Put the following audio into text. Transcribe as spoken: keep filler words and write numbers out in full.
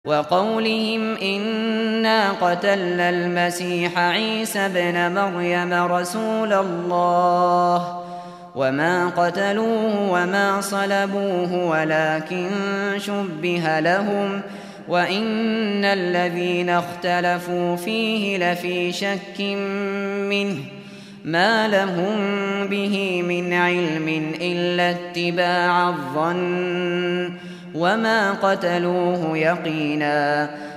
وقولهم إنا قتلنا المسيح عيسى ابن مريم رسول الله وما قتلوه وما صلبوه ولكن شبه لهم وإن الذين اختلفوا فيه لفي شك منه ما لهم به من علم إلا اتباع الظن وما قتلوه يقينا